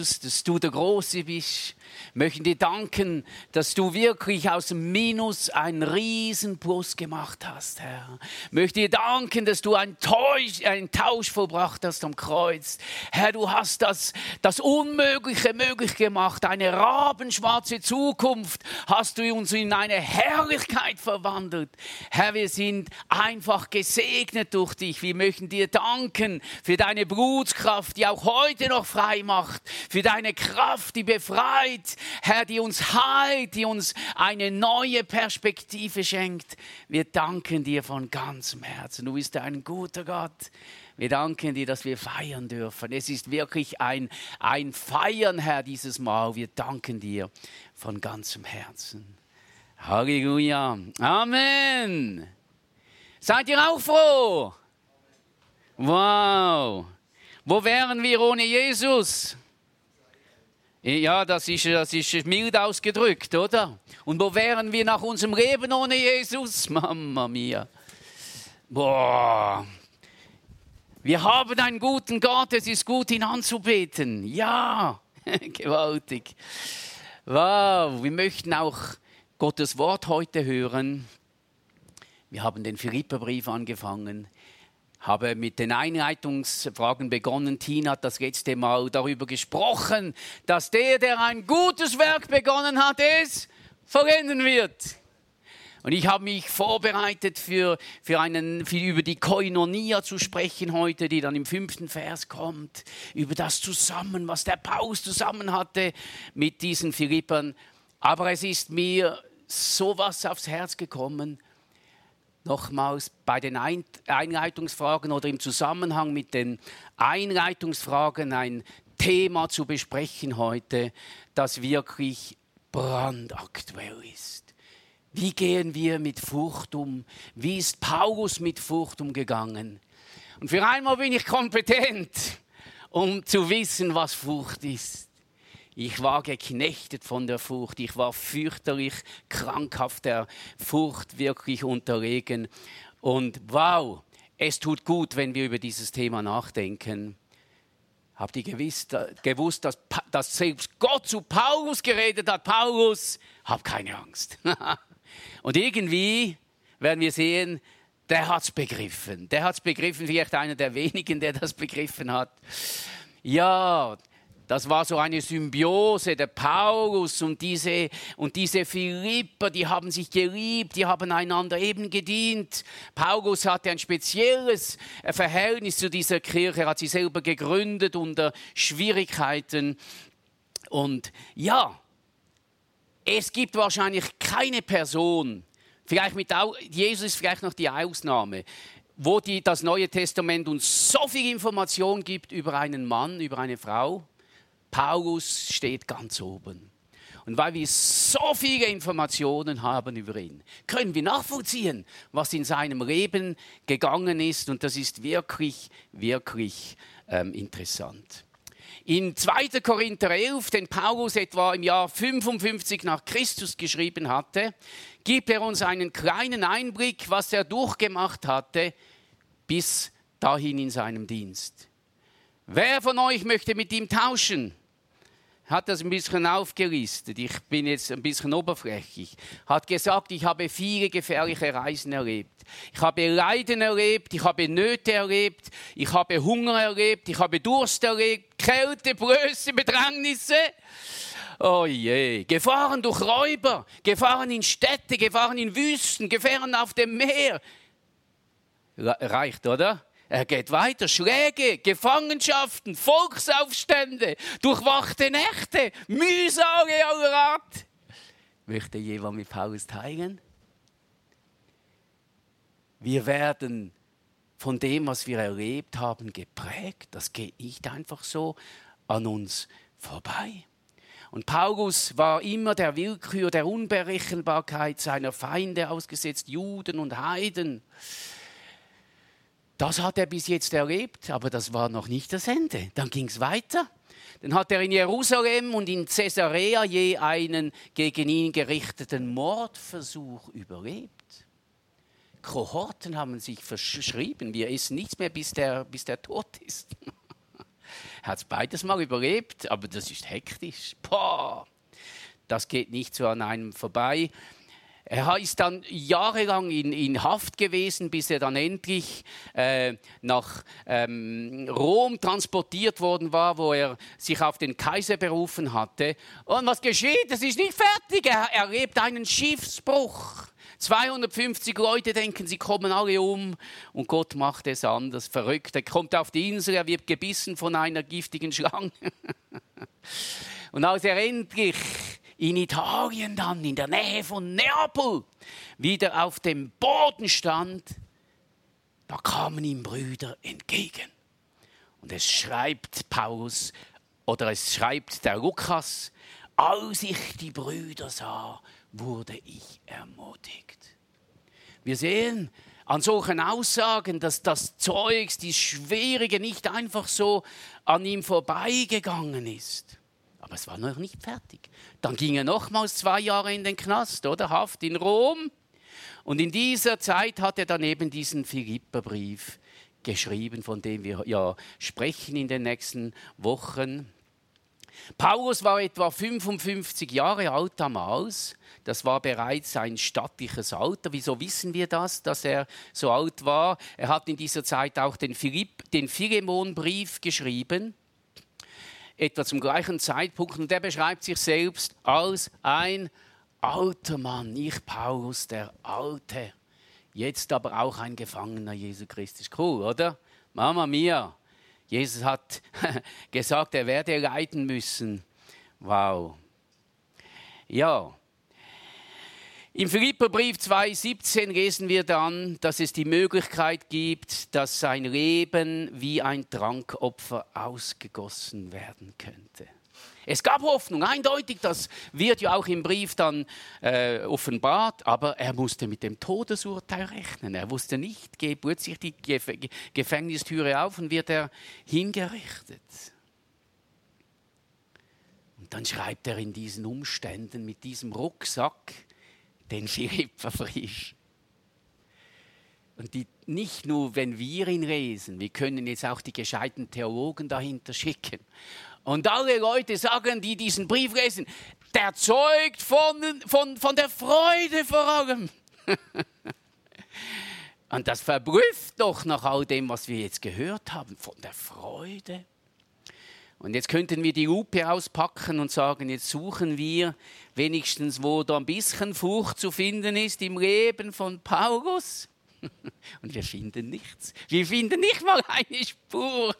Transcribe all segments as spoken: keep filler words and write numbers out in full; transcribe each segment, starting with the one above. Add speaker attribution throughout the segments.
Speaker 1: dass du der Große bist. Wir möchten dir danken, dass du wirklich aus dem Minus einen riesen Plus gemacht hast, Herr. Ich möchte dir danken, dass du einen Tausch, einen Tausch vollbracht hast am Kreuz. Herr, du hast das, das Unmögliche möglich gemacht. Eine rabenschwarze Zukunft hast du uns in eine Herrlichkeit verwandelt. Herr, wir sind einfach gesegnet durch dich. Wir möchten dir danken für deine Blutskraft, die auch heute noch frei macht. Für deine Kraft, die befreit. Herr, die uns heilt, die uns eine neue Perspektive schenkt. Wir danken dir von ganzem Herzen. Du bist ein guter Gott. Wir danken dir, dass wir feiern dürfen. Es ist wirklich ein, ein Feiern, Herr, dieses Mal. Wir danken dir von ganzem Herzen. Halleluja. Amen. Seid ihr auch froh? Wow. Wo wären wir ohne Jesus? Ja, das ist, das ist mild ausgedrückt, oder? Und wo wären wir nach unserem Leben ohne Jesus? Mama mia. Boah. Wir haben einen guten Gott, es ist gut, ihn anzubeten. Ja, gewaltig. Wow, wir möchten auch Gottes Wort heute hören. Wir haben den Philipperbrief angefangen. Habe mit den Einleitungsfragen begonnen. Tina hat das letzte Mal darüber gesprochen, dass der, der ein gutes Werk begonnen hat, es vollenden wird. Und ich habe mich vorbereitet, für, für einen, für über die Koinonia zu sprechen heute, die dann im fünften Vers kommt. Über das Zusammen, was der Paulus zusammen hatte mit diesen Philippern. Aber es ist mir sowas aufs Herz gekommen, nochmals bei den Einleitungsfragen oder im Zusammenhang mit den Einleitungsfragen ein Thema zu besprechen heute, das wirklich brandaktuell ist. Wie gehen wir mit Furcht um? Wie ist Paulus mit Furcht umgegangen? Und für einmal bin ich kompetent, um zu wissen, was Furcht ist. Ich war geknechtet von der Furcht. Ich war fürchterlich krankhaft der Furcht wirklich unterlegen. Und wow, es tut gut, wenn wir über dieses Thema nachdenken. Habt ihr gewusst, gewusst dass, dass selbst Gott zu Paulus geredet hat? Paulus, hab keine Angst. Und irgendwie werden wir sehen, der hat es begriffen. Der hat es begriffen, vielleicht einer der wenigen, der das begriffen hat. Ja, das war so eine Symbiose, der Paulus und diese, und diese Philipper, die haben sich geliebt, die haben einander eben gedient. Paulus hatte ein spezielles Verhältnis zu dieser Kirche, er hat sie selber gegründet unter Schwierigkeiten. Und ja, es gibt wahrscheinlich keine Person, vielleicht mit Jesus ist vielleicht noch die Ausnahme, wo die, das Neue Testament uns so viel Information gibt über einen Mann, über eine Frau. Paulus steht ganz oben. Und weil wir so viele Informationen haben über ihn, können wir nachvollziehen, was in seinem Leben gegangen ist. Und das ist wirklich, wirklich ähm, interessant. In zweiter Korinther elf, den Paulus etwa im Jahr fünfundfünfzig nach Christus geschrieben hatte, gibt er uns einen kleinen Einblick, was er durchgemacht hatte, bis dahin in seinem Dienst. Wer von euch möchte mit ihm tauschen? Hat das ein bisschen aufgelistet. Ich bin jetzt ein bisschen oberflächlich. Hat gesagt, ich habe viele gefährliche Reisen erlebt. Ich habe Leiden erlebt, ich habe Nöte erlebt, ich habe Hunger erlebt, ich habe Durst erlebt, Kälte, Blöße, Bedrängnisse. Oh je, Gefahren durch Räuber, Gefahren in Städte, Gefahren in Wüsten, Gefahren auf dem Meer. Reicht, oder? Er geht weiter. Schläge, Gefangenschaften, Volksaufstände, durchwachte Nächte, Mühsale aller Art. Möchte jemand mit Paulus teilen? Wir werden von dem, was wir erlebt haben, geprägt. Das geht nicht einfach so an uns vorbei. Und Paulus war immer der Willkür, der Unberechenbarkeit seiner Feinde ausgesetzt, Juden und Heiden. Das hat er bis jetzt erlebt, aber das war noch nicht das Ende. Dann ging es weiter. Dann hat er in Jerusalem und in Caesarea je einen gegen ihn gerichteten Mordversuch überlebt. Kohorten haben sich verschrieben, wir essen nichts mehr, bis der, bis der tot ist. Er hat es beides mal überlebt, aber das ist hektisch. Boah, das geht nicht so an einem vorbei. Er ist dann jahrelang in, in Haft gewesen, bis er dann endlich äh, nach ähm, Rom transportiert worden war, wo er sich auf den Kaiser berufen hatte. Und was geschieht? Es ist nicht fertig. Er erlebt einen Schiffsbruch. zweihundertfünfzig Leute denken, sie kommen alle um und Gott macht es anders. Verrückt. Er kommt auf die Insel, er wird gebissen von einer giftigen Schlange. Und als er endlich in Italien dann, in der Nähe von Neapel, wieder auf dem Boden stand, da kamen ihm Brüder entgegen. Und es schreibt Paulus, oder es schreibt der Lukas, als ich die Brüder sah, wurde ich ermutigt. Wir sehen an solchen Aussagen, dass das Zeugs, die Schwierige nicht einfach so an ihm vorbeigegangen ist. Aber es war noch nicht fertig. Dann ging er nochmals zwei Jahre in den Knast, oder? Haft in Rom. Und in dieser Zeit hat er dann eben diesen Philipperbrief geschrieben, von dem wir ja sprechen in den nächsten Wochen. Paulus war etwa fünfundfünfzig Jahre alt damals. Das war bereits ein stattliches Alter. Wieso wissen wir das, dass er so alt war? Er hat in dieser Zeit auch den, Philipp, den Philemonbrief geschrieben, etwa zum gleichen Zeitpunkt. Und er beschreibt sich selbst als ein alter Mann. Ich, Paulus, der Alte. Jetzt aber auch ein Gefangener Jesu Christi. Cool, oder? Mama mia. Jesus hat gesagt, er werde leiden müssen. Wow. Ja. Im Philipperbrief zwei siebzehn lesen wir dann, dass es die Möglichkeit gibt, dass sein Leben wie ein Trankopfer ausgegossen werden könnte. Es gab Hoffnung, eindeutig, das wird ja auch im Brief dann äh, offenbart, aber er musste mit dem Todesurteil rechnen. Er wusste nicht, geht sich die Gef- Gefängnistüre auf und wird er hingerichtet. Und dann schreibt er in diesen Umständen mit diesem Rucksack den Philipperbrief. Und die, nicht nur, wenn wir ihn lesen, wir können jetzt auch die gescheiten Theologen dahinter schicken. Und alle Leute sagen, die diesen Brief lesen, der zeugt von, von, von der Freude vor allem. Und das verblüfft doch nach all dem, was wir jetzt gehört haben, von der Freude. Und jetzt könnten wir die Lupe auspacken und sagen, jetzt suchen wir wenigstens, wo da ein bisschen Furcht zu finden ist im Leben von Paulus. Und wir finden nichts. Wir finden nicht mal eine Spur.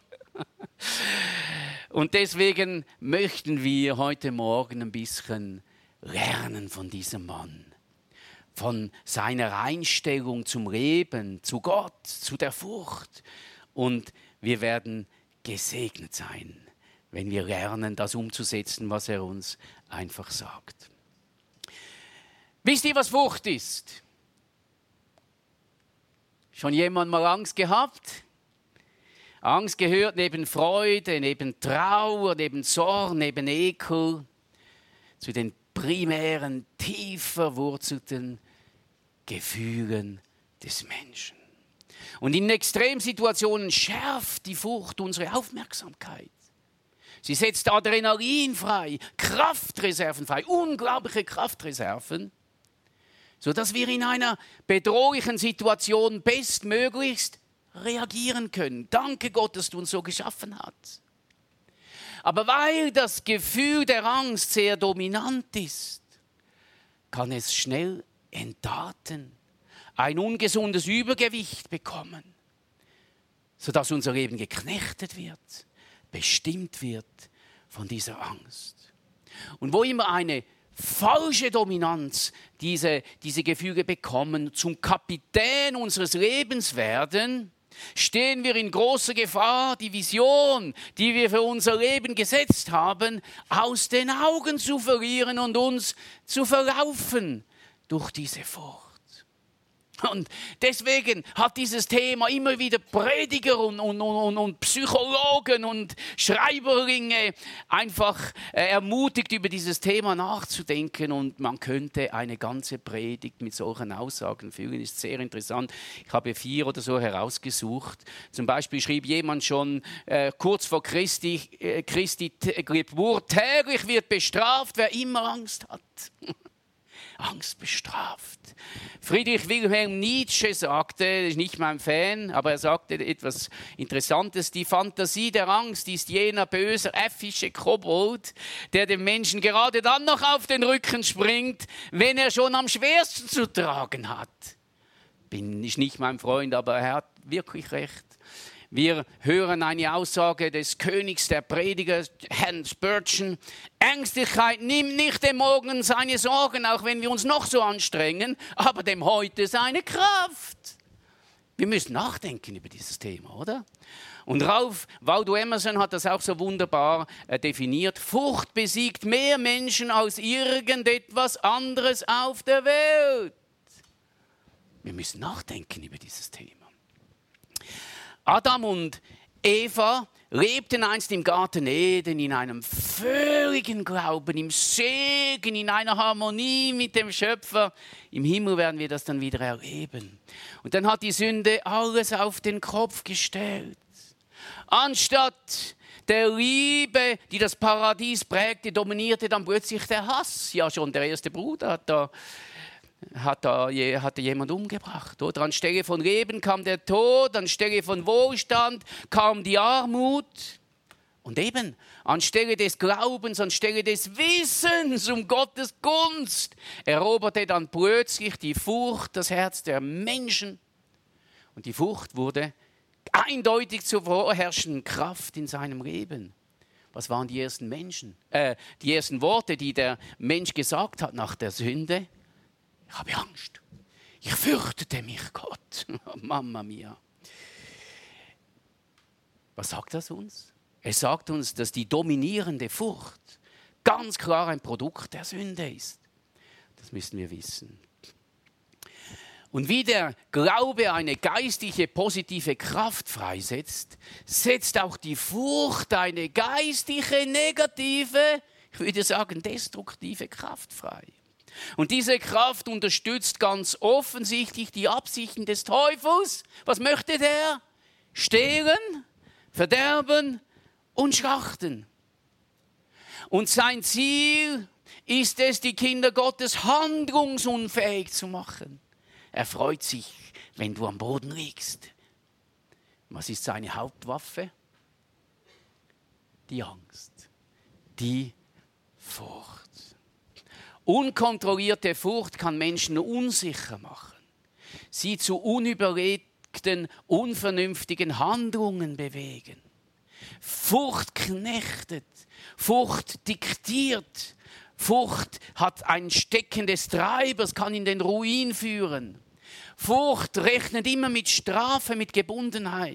Speaker 1: Und deswegen möchten wir heute Morgen ein bisschen lernen von diesem Mann. Von seiner Einstellung zum Leben, zu Gott, zu der Furcht. Und wir werden gesegnet sein, wenn wir lernen, das umzusetzen, was er uns einfach sagt. Wisst ihr, was Furcht ist? Schon jemand mal Angst gehabt? Angst gehört neben Freude, neben Trauer, neben Zorn, neben Ekel zu den primären, tief verwurzelten Gefühlen des Menschen. Und in Extremsituationen schärft die Furcht unsere Aufmerksamkeit. Sie setzt Adrenalin frei, Kraftreserven frei, unglaubliche Kraftreserven, sodass wir in einer bedrohlichen Situation bestmöglichst reagieren können. Danke Gott, dass du uns so geschaffen hast. Aber weil das Gefühl der Angst sehr dominant ist, kann es schnell entarten, ein ungesundes Übergewicht bekommen, sodass unser Leben geknechtet wird, bestimmt wird von dieser Angst. Und wo immer eine falsche Dominanz diese, diese Gefühle bekommen, zum Kapitän unseres Lebens werden, stehen wir in großer Gefahr, die Vision, die wir für unser Leben gesetzt haben, aus den Augen zu verlieren und uns zu verlaufen durch diese Furcht. Und deswegen hat dieses Thema immer wieder Prediger und, und, und, und Psychologen und Schreiberlinge einfach äh, ermutigt, über dieses Thema nachzudenken. Und man könnte eine ganze Predigt mit solchen Aussagen füllen. Ist sehr interessant. Ich habe vier oder so herausgesucht. Zum Beispiel schrieb jemand schon äh, kurz vor Christi, äh, Christi Geburt: täglich wird bestraft, wer immer Angst hat. Angst bestraft. Friedrich Wilhelm Nietzsche sagte, ist nicht mein Fan, aber er sagte etwas Interessantes: Die Fantasie der Angst ist jener böse, äffische Kobold, der dem Menschen gerade dann noch auf den Rücken springt, wenn er schon am schwersten zu tragen hat. Bin ich nicht mein Freund, aber er hat wirklich recht. Wir hören eine Aussage des Königs der Prediger, Herrn Spurgeon: Ängstlichkeit nimmt nicht dem Morgen seine Sorgen, auch wenn wir uns noch so anstrengen, aber dem Heute seine Kraft. Wir müssen nachdenken über dieses Thema, oder? Und Ralph Waldo Emerson hat das auch so wunderbar äh, definiert: Furcht besiegt mehr Menschen als irgendetwas anderes auf der Welt. Wir müssen nachdenken über dieses Thema. Adam und Eva lebten einst im Garten Eden in einem völligen Glauben, im Segen, in einer Harmonie mit dem Schöpfer. Im Himmel werden wir das dann wieder erleben. Und dann hat die Sünde alles auf den Kopf gestellt. Anstatt der Liebe, die das Paradies prägte, dominierte dann plötzlich der Hass. Ja, schon der erste Bruder hat da Hat da, hatte jemand umgebracht. Oder? Anstelle von Leben kam der Tod, anstelle von Wohlstand kam die Armut. Und eben, anstelle des Glaubens, anstelle des Wissens um Gottes Gunst, eroberte dann plötzlich die Furcht das Herz der Menschen. Und die Furcht wurde eindeutig zur vorherrschenden Kraft in seinem Leben. Was waren die ersten Menschen, äh, die ersten Worte, die der Mensch gesagt hat nach der Sünde? Ich habe Angst. Ich fürchtete mich, Gott. Mama mia. Was sagt das uns? Es sagt uns, dass die dominierende Furcht ganz klar ein Produkt der Sünde ist. Das müssen wir wissen. Und wie der Glaube eine geistliche, positive Kraft freisetzt, setzt auch die Furcht eine geistliche, negative, ich würde sagen, destruktive Kraft frei. Und diese Kraft unterstützt ganz offensichtlich die Absichten des Teufels. Was möchte der? Stehlen, verderben und schlachten. Und sein Ziel ist es, die Kinder Gottes handlungsunfähig zu machen. Er freut sich, wenn du am Boden liegst. Was ist seine Hauptwaffe? Die Angst, die Furcht. Unkontrollierte Furcht kann Menschen unsicher machen, sie zu unüberlegten, unvernünftigen Handlungen bewegen. Furcht knechtet, Furcht diktiert, Furcht hat ein Stecken des Treibers, kann in den Ruin führen. Furcht rechnet immer mit Strafe, mit Gebundenheit.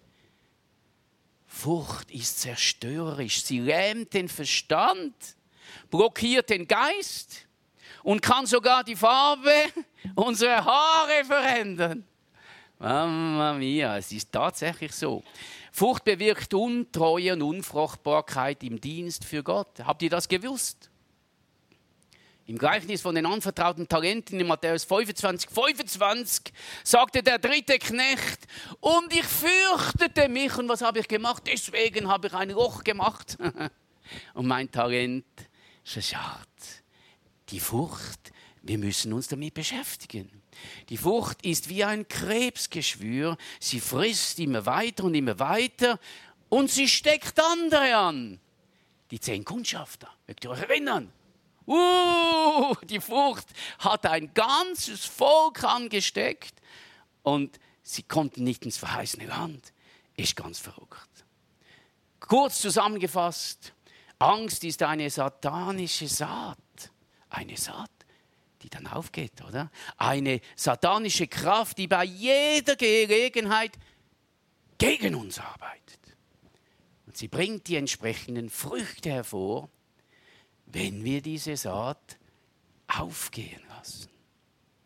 Speaker 1: Furcht ist zerstörerisch, sie lähmt den Verstand, blockiert den Geist und kann sogar die Farbe unserer Haare verändern. Mamma mia, es ist tatsächlich so. Furcht bewirkt Untreue und Unfruchtbarkeit im Dienst für Gott. Habt ihr das gewusst? Im Gleichnis von den anvertrauten Talenten in Matthäus fünfundzwanzig, fünfundzwanzig sagte der dritte Knecht: Und ich fürchtete mich. Und was habe ich gemacht? Deswegen habe ich ein Loch gemacht. Und mein Talent verscharrt. Die Furcht, wir müssen uns damit beschäftigen. Die Furcht ist wie ein Krebsgeschwür. Sie frisst immer weiter und immer weiter und sie steckt andere an. Die zehn Kundschafter, mögt ihr euch erinnern? Uh, die Furcht hat ein ganzes Volk angesteckt und sie konnten nicht ins verheißene Land. Ist ganz verrückt. Kurz zusammengefasst: Angst ist eine satanische Saat. Eine Saat, die dann aufgeht, oder? Eine satanische Kraft, die bei jeder Gelegenheit gegen uns arbeitet. Und sie bringt die entsprechenden Früchte hervor, wenn wir diese Saat aufgehen lassen.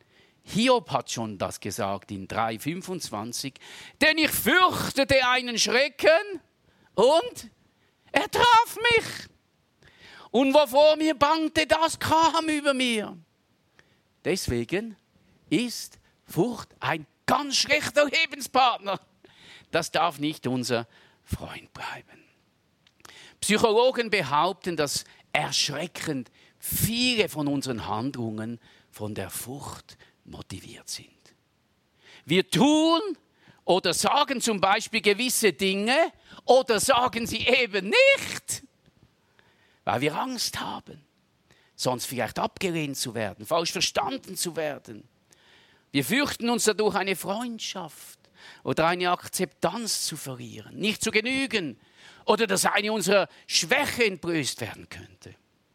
Speaker 1: Hiob hat schon das gesagt in drei fünfundzwanzig. Denn ich fürchtete einen Schrecken und er traf mich. Und wovor mir bangte, das kam über mir. Deswegen ist Furcht ein ganz schlechter Lebenspartner. Das darf nicht unser Freund bleiben. Psychologen behaupten, dass erschreckend viele von unseren Handlungen von der Furcht motiviert sind. Wir tun oder sagen zum Beispiel gewisse Dinge oder sagen sie eben nicht, weil wir Angst haben, sonst vielleicht abgelehnt zu werden, falsch verstanden zu werden. Wir fürchten uns dadurch, eine Freundschaft oder eine Akzeptanz zu verlieren, nicht zu genügen oder dass eine unserer Schwäche entblößt werden könnte.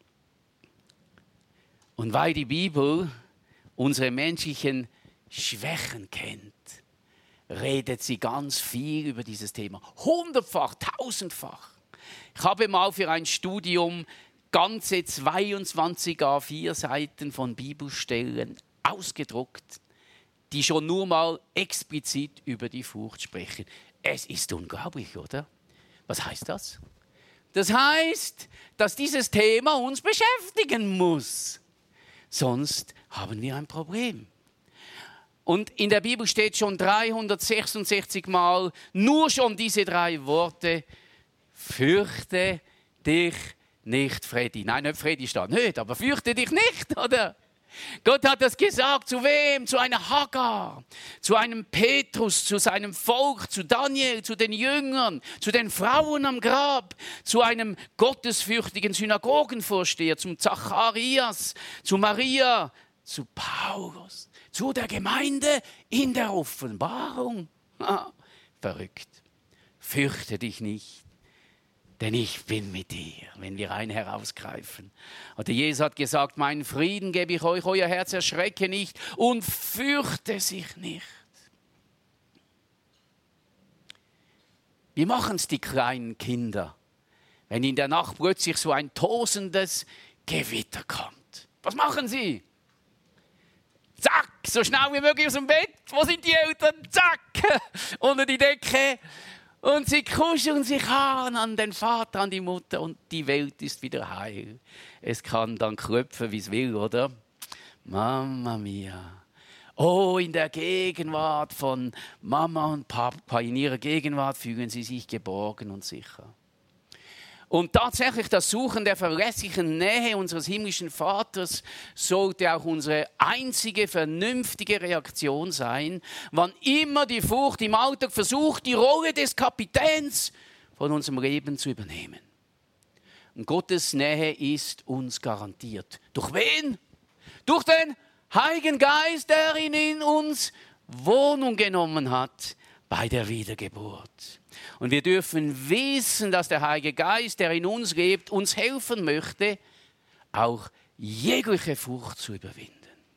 Speaker 1: Und weil die Bibel unsere menschlichen Schwächen kennt, redet sie ganz viel über dieses Thema. Hundertfach, tausendfach. Ich habe mal für ein Studium ganze zweiundzwanzig A vier Seiten von Bibelstellen ausgedruckt, die schon nur mal explizit über die Furcht sprechen. Es ist unglaublich, oder? Was heißt das? Das heißt, dass dieses Thema uns beschäftigen muss. Sonst haben wir ein Problem. Und in der Bibel steht schon dreihundertsechsundsechzig Mal nur schon diese drei Worte: Fürchte dich nicht, Freddy. Nein, nicht Freddy steht nicht, aber fürchte dich nicht, oder? Gott hat das gesagt, zu wem? Zu einer Hagar, zu einem Petrus, zu seinem Volk, zu Daniel, zu den Jüngern, zu den Frauen am Grab, zu einem gottesfürchtigen Synagogenvorsteher, zum Zacharias, zu Maria, zu Paulus, zu der Gemeinde in der Offenbarung. Ah, verrückt. Fürchte dich nicht, denn ich bin mit dir, wenn wir einen herausgreifen. Und Jesus hat gesagt, meinen Frieden gebe ich euch, euer Herz erschrecke nicht und fürchte sich nicht. Wie machen es die kleinen Kinder, wenn in der Nacht plötzlich so ein tosendes Gewitter kommt? Was machen sie? Zack, so schnell wie möglich aus dem Bett. Wo sind die Eltern? Zack, unter die Decke. Und sie kuscheln sich an, an den Vater, an die Mutter und die Welt ist wieder heil. Es kann dann klopfen, wie es will, oder? Mama mia. Oh, in der Gegenwart von Mama und Papa, in ihrer Gegenwart fühlen sie sich geborgen und sicher. Und tatsächlich das Suchen der verlässlichen Nähe unseres himmlischen Vaters sollte auch unsere einzige vernünftige Reaktion sein, wann immer die Furcht im Alltag versucht, die Rolle des Kapitäns von unserem Leben zu übernehmen. Und Gottes Nähe ist uns garantiert. Durch wen? Durch den Heiligen Geist, der in uns Wohnung genommen hat bei der Wiedergeburt. Und wir dürfen wissen, dass der Heilige Geist, der in uns lebt, uns helfen möchte, auch jegliche Furcht zu überwinden.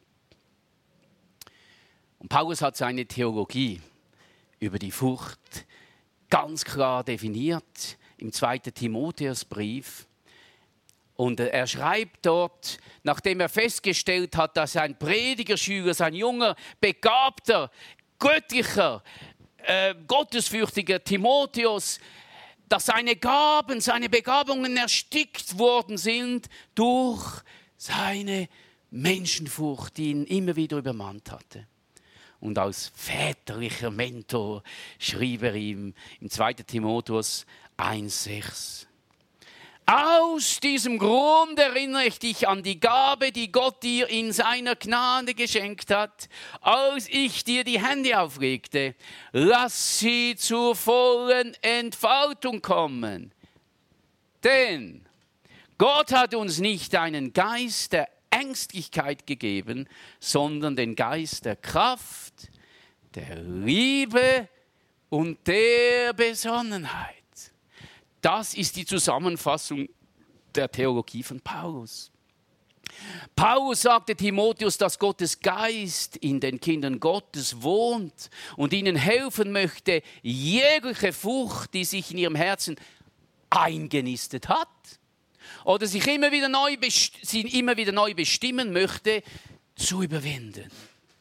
Speaker 1: Und Paulus hat seine Theologie über die Furcht ganz klar definiert im zweiten Timotheusbrief. Und er schreibt dort, nachdem er festgestellt hat, dass ein Predigerschüler, sein junger, begabter, göttlicher, äh, gottesfürchtiger Timotheus, dass seine Gaben, seine Begabungen erstickt worden sind durch seine Menschenfurcht, die ihn immer wieder übermannt hatte. Und als väterlicher Mentor schrieb er ihm im zweiten Timotheus eins sechs. Aus diesem Grund erinnere ich dich an die Gabe, die Gott dir in seiner Gnade geschenkt hat, als ich dir die Hände auflegte. Lass sie zur vollen Entfaltung kommen. Denn Gott hat uns nicht einen Geist der Ängstlichkeit gegeben, sondern den Geist der Kraft, der Liebe und der Besonnenheit. Das ist die Zusammenfassung der Theologie von Paulus. Paulus sagte Timotheus, dass Gottes Geist in den Kindern Gottes wohnt und ihnen helfen möchte, jegliche Furcht, die sich in ihrem Herzen eingenistet hat oder sich immer wieder neu, best- sie immer wieder neu bestimmen möchte, zu überwinden.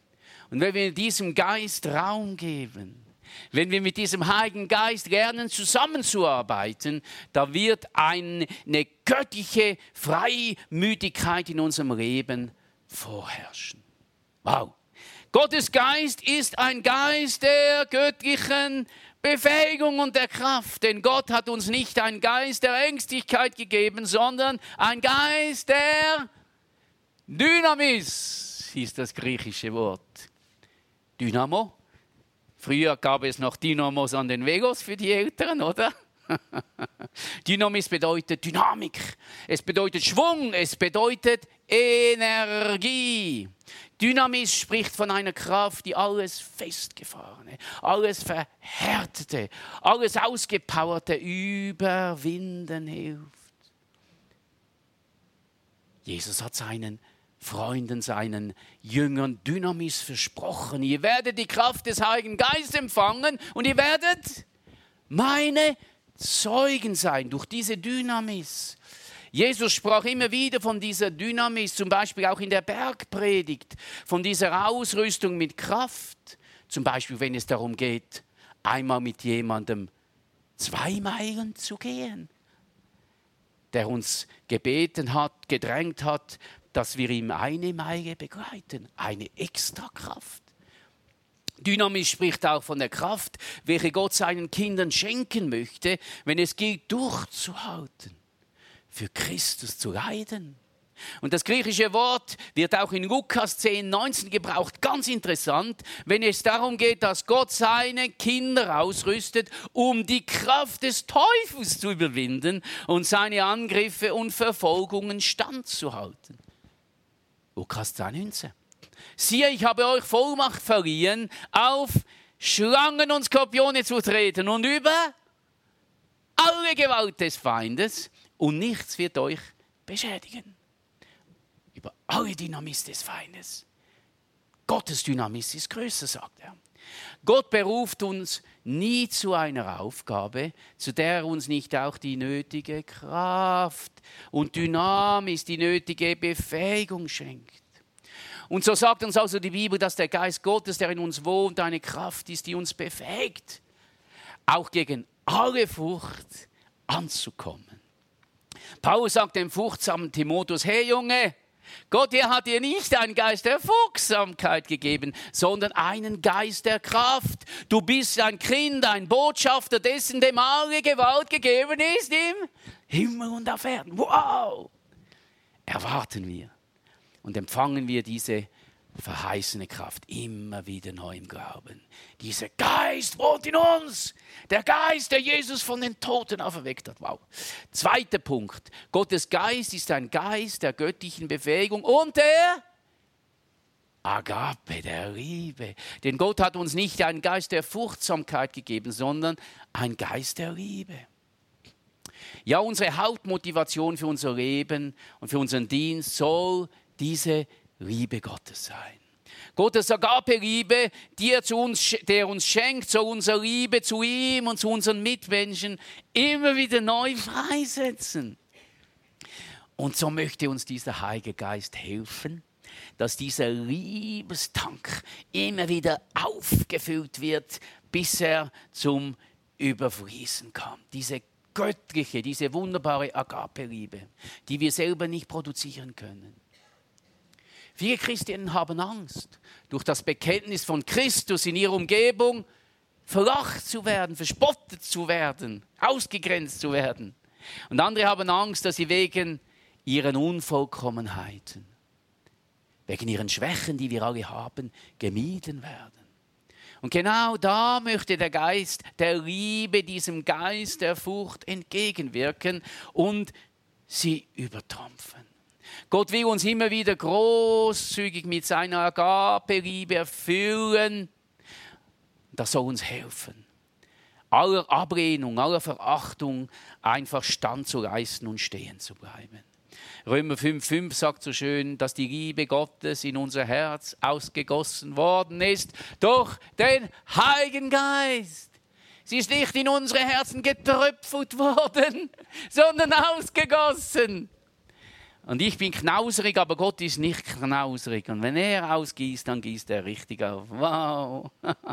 Speaker 1: Und wenn wir diesem Geist Raum geben, wenn wir mit diesem Heiligen Geist lernen, zusammenzuarbeiten, da wird eine göttliche Freimütigkeit in unserem Leben vorherrschen. Wow! Gottes Geist ist ein Geist der göttlichen Befähigung und der Kraft. Denn Gott hat uns nicht einen Geist der Ängstlichkeit gegeben, sondern ein Geist der Dynamis, hieß das griechische Wort. Dynamo. Früher gab es noch Dynamos an den Velos für die Älteren, oder? Dynamis bedeutet Dynamik. Es bedeutet Schwung. Es bedeutet Energie. Dynamis spricht von einer Kraft, die alles Festgefahrene, alles Verhärtete, alles Ausgepowerte überwinden hilft. Jesus hat seinen Freunden, seinen Jüngern Dynamis versprochen. Ihr werdet die Kraft des Heiligen Geistes empfangen und ihr werdet meine Zeugen sein durch diese Dynamis. Jesus sprach immer wieder von dieser Dynamis, zum Beispiel auch in der Bergpredigt, von dieser Ausrüstung mit Kraft. Zum Beispiel, wenn es darum geht, einmal mit jemandem zwei Meilen zu gehen, der uns gebeten hat, gedrängt hat, dass wir ihm eine Meile begleiten, eine Extrakraft. Dynamis spricht auch von der Kraft, welche Gott seinen Kindern schenken möchte, wenn es gilt, durchzuhalten, für Christus zu leiden. Und das griechische Wort wird auch in Lukas zehn, neunzehn gebraucht. Ganz interessant, wenn es darum geht, dass Gott seine Kinder ausrüstet, um die Kraft des Teufels zu überwinden und seine Angriffe und Verfolgungen standzuhalten. Lukas zehn, neunzehn. Siehe, ich habe euch Vollmacht verliehen, auf Schlangen und Skorpione zu treten und über alle Gewalt des Feindes, und nichts wird euch beschädigen. Über alle Dynamis des Feindes. Gottes Dynamis ist größer, sagt er. Gott beruft uns nie zu einer Aufgabe, zu der er uns nicht auch die nötige Kraft und Dynamis, die nötige Befähigung schenkt. Und so sagt uns also die Bibel, dass der Geist Gottes, der in uns wohnt, eine Kraft ist, die uns befähigt, auch gegen alle Furcht anzukommen. Paulus sagt dem furchtsamen Timotheus: Hey Junge, Gott, er hat dir nicht einen Geist der Furchtsamkeit gegeben, sondern einen Geist der Kraft. Du bist ein Kind, ein Botschafter dessen, dem alle Gewalt gegeben ist im Himmel und auf Erden. Wow! Erwarten wir und empfangen wir diese verheißene Kraft immer wieder neu im Glauben. Dieser Geist wohnt in uns. Der Geist, der Jesus von den Toten auferweckt hat. Wow. Zweiter Punkt. Gottes Geist ist ein Geist der göttlichen Befähigung und der Agape, der Liebe. Denn Gott hat uns nicht einen Geist der Furchtsamkeit gegeben, sondern einen Geist der Liebe. Ja, unsere Hauptmotivation für unser Leben und für unseren Dienst soll diese Liebe Gottes sein. Gottes Agape-Liebe, die er zu uns, der uns schenkt, soll unsere Liebe zu ihm und zu unseren Mitmenschen immer wieder neu freisetzen. Und so möchte uns dieser Heilige Geist helfen, dass dieser Liebestank immer wieder aufgefüllt wird, bis er zum Überfließen kommt. Diese göttliche, diese wunderbare Agape-Liebe, die wir selber nicht produzieren können. Viele Christen haben Angst, durch das Bekenntnis von Christus in ihrer Umgebung verlacht zu werden, verspottet zu werden, ausgegrenzt zu werden. Und andere haben Angst, dass sie wegen ihren Unvollkommenheiten, wegen ihren Schwächen, die wir alle haben, gemieden werden. Und genau da möchte der Geist der Liebe diesem Geist der Furcht entgegenwirken und sie übertrumpfen. Gott will uns immer wieder großzügig mit seiner Agape-Liebe erfüllen. Das soll uns helfen, aller Ablehnung, aller Verachtung einfach Stand zu leisten und stehen zu bleiben. Römer fünf, fünf sagt so schön, dass die Liebe Gottes in unser Herz ausgegossen worden ist durch den Heiligen Geist. Sie ist nicht in unsere Herzen getröpfelt worden, sondern ausgegossen. Und ich bin knauserig, aber Gott ist nicht knauserig. Und wenn er ausgießt, dann gießt er richtig auf. Wow.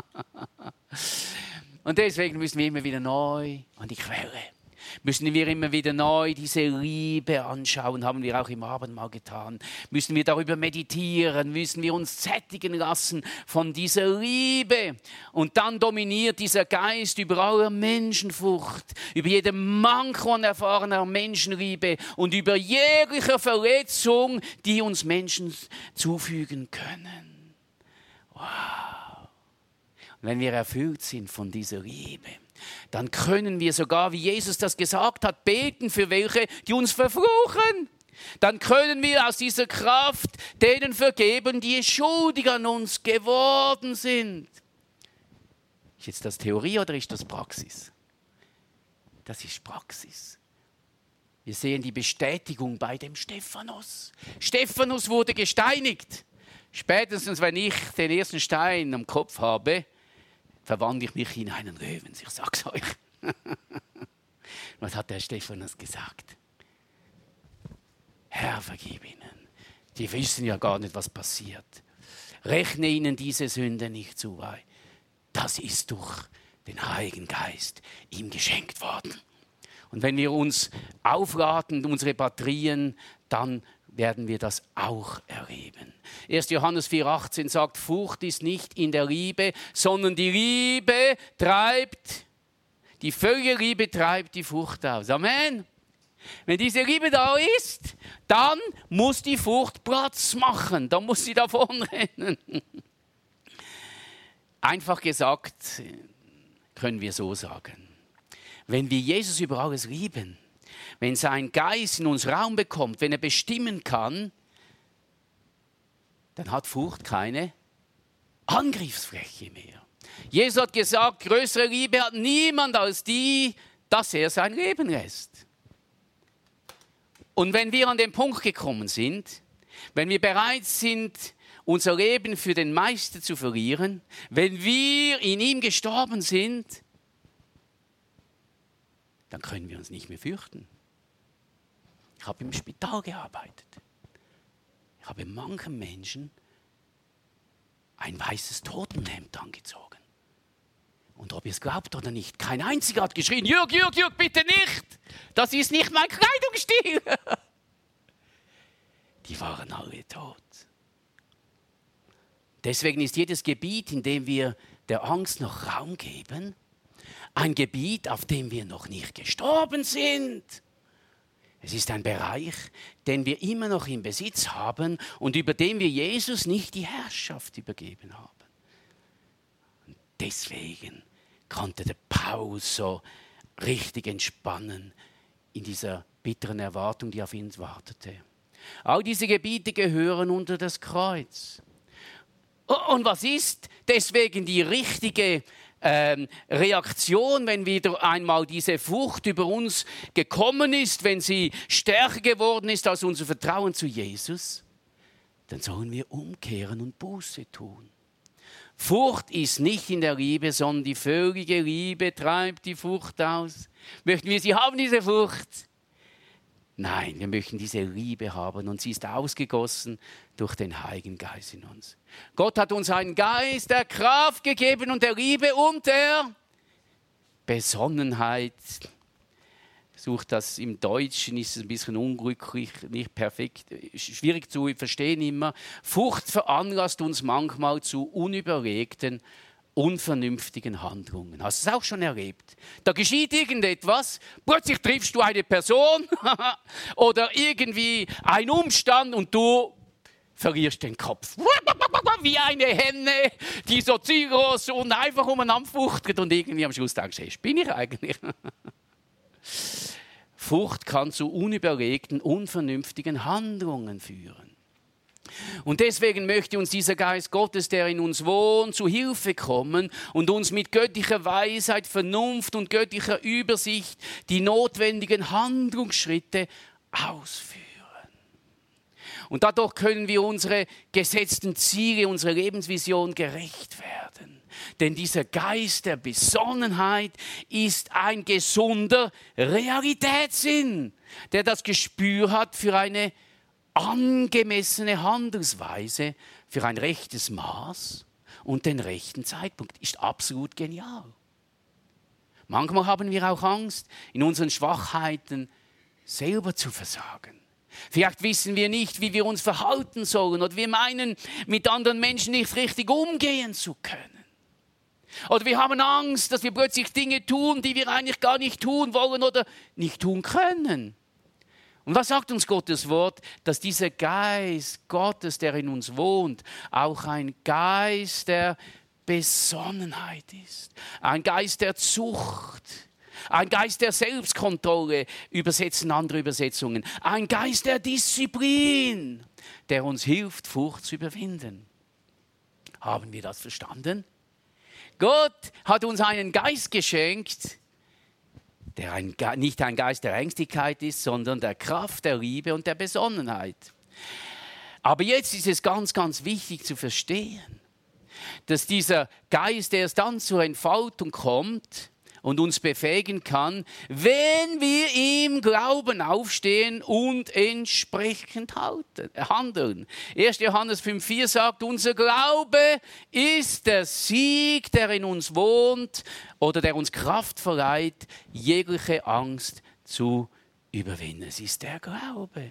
Speaker 1: Und deswegen müssen wir immer wieder neu an die Quelle. Müssen wir immer wieder neu diese Liebe anschauen, haben wir auch im Abendmahl getan. Müssen wir darüber meditieren, müssen wir uns sättigen lassen von dieser Liebe. Und dann dominiert dieser Geist über aller Menschenfurcht, über jede Manko an erfahrener Menschenliebe und über jegliche Verletzung, die uns Menschen zufügen können. Wow. Und wenn wir erfüllt sind von dieser Liebe, dann können wir sogar, wie Jesus das gesagt hat, beten für welche, die uns verfluchen. Dann können wir aus dieser Kraft denen vergeben, die schuldig an uns geworden sind. Ist jetzt das Theorie oder ist das Praxis? Das ist Praxis. Wir sehen die Bestätigung bei dem Stephanus. Stephanus wurde gesteinigt. Spätestens, wenn ich den ersten Stein am Kopf habe, verwandle ich mich in einen Löwen, ich sag's euch. Was hat der Stephanus gesagt? Herr, vergib ihnen. Die wissen ja gar nicht, was passiert. Rechne ihnen diese Sünde nicht zu. Das ist durch den Heiligen Geist ihm geschenkt worden. Und wenn wir uns aufladen, unsere Batterien, dann werden wir das auch erleben. erster Johannes vier achtzehn sagt, Furcht ist nicht in der Liebe, sondern die Liebe treibt, die völlige Liebe treibt die Furcht aus. Amen. Wenn diese Liebe da ist, dann muss die Furcht Platz machen, dann muss sie davonrennen. Einfach gesagt, können wir so sagen, wenn wir Jesus über alles lieben, wenn sein Geist in uns Raum bekommt, wenn er bestimmen kann, dann hat Furcht keine Angriffsfläche mehr. Jesus hat gesagt, größere Liebe hat niemand als die, dass er sein Leben lässt. Und wenn wir an den Punkt gekommen sind, wenn wir bereit sind, unser Leben für den Meister zu verlieren, wenn wir in ihm gestorben sind, dann können wir uns nicht mehr fürchten. Ich habe im Spital gearbeitet. Ich habe manchen Menschen ein weißes Totenhemd angezogen. Und ob ihr es glaubt oder nicht, kein einziger hat geschrien, Jürg, Jürg, Jürg, bitte nicht! Das ist nicht mein Kleidungsstil! Die waren alle tot. Deswegen ist jedes Gebiet, in dem wir der Angst noch Raum geben, ein Gebiet, auf dem wir noch nicht gestorben sind. Es ist ein Bereich, den wir immer noch im Besitz haben und über den wir Jesus nicht die Herrschaft übergeben haben. Und deswegen konnte der Paulus so richtig entspannen in dieser bitteren Erwartung, die auf ihn wartete. All diese Gebiete gehören unter das Kreuz. Und was ist deswegen die richtige Ähm, Reaktion, wenn wieder einmal diese Furcht über uns gekommen ist, wenn sie stärker geworden ist als unser Vertrauen zu Jesus, dann sollen wir umkehren und Buße tun. Furcht ist nicht in der Liebe, sondern die völlige Liebe treibt die Furcht aus. Möchten wir sie haben, diese Furcht? Nein, wir möchten diese Liebe haben und sie ist ausgegossen durch den Heiligen Geist in uns. Gott hat uns einen Geist der Kraft gegeben und der Liebe und der Besonnenheit. Sucht das im Deutschen, ist es ein bisschen unglücklich, nicht perfekt, schwierig zu verstehen immer. Furcht veranlasst uns manchmal zu unüberlegten, unvernünftigen Handlungen. Hast du es auch schon erlebt? Da geschieht irgendetwas, plötzlich triffst du eine Person oder irgendwie ein Umstand und du verlierst den Kopf. Wie eine Henne, die so ziellos und einfach umeinander fuchtelt und irgendwie am Schluss denkst, hey, bin ich eigentlich? Furcht kann zu unüberlegten, unvernünftigen Handlungen führen. Und deswegen möchte uns dieser Geist Gottes, der in uns wohnt, zu Hilfe kommen und uns mit göttlicher Weisheit, Vernunft und göttlicher Übersicht die notwendigen Handlungsschritte ausführen. Und dadurch können wir unsere gesetzten Ziele, unsere Lebensvision gerecht werden. Denn dieser Geist der Besonnenheit ist ein gesunder Realitätssinn, der das Gespür hat für eine angemessene Handelsweise für ein rechtes Maß und den rechten Zeitpunkt. Ist absolut genial. Manchmal haben wir auch Angst, in unseren Schwachheiten selber zu versagen. Vielleicht wissen wir nicht, wie wir uns verhalten sollen oder wir meinen, mit anderen Menschen nicht richtig umgehen zu können. Oder wir haben Angst, dass wir plötzlich Dinge tun, die wir eigentlich gar nicht tun wollen oder nicht tun können. Und was sagt uns Gottes Wort? Dass dieser Geist Gottes, der in uns wohnt, auch ein Geist der Besonnenheit ist. Ein Geist der Zucht. Ein Geist der Selbstkontrolle, übersetzen andere Übersetzungen. Ein Geist der Disziplin, der uns hilft, Furcht zu überwinden. Haben wir das verstanden? Gott hat uns einen Geist geschenkt, der ein, nicht ein Geist der Ängstlichkeit ist, sondern der Kraft, der Liebe und der Besonnenheit. Aber jetzt ist es ganz, ganz wichtig zu verstehen, dass dieser Geist erst dann zur Entfaltung kommt und uns befähigen kann, wenn wir ihm Glauben aufstehen und entsprechend halten, handeln. erster Johannes fünf vier sagt, unser Glaube ist der Sieg, der in uns wohnt oder der uns Kraft verleiht, jegliche Angst zu überwinden. Es ist der Glaube.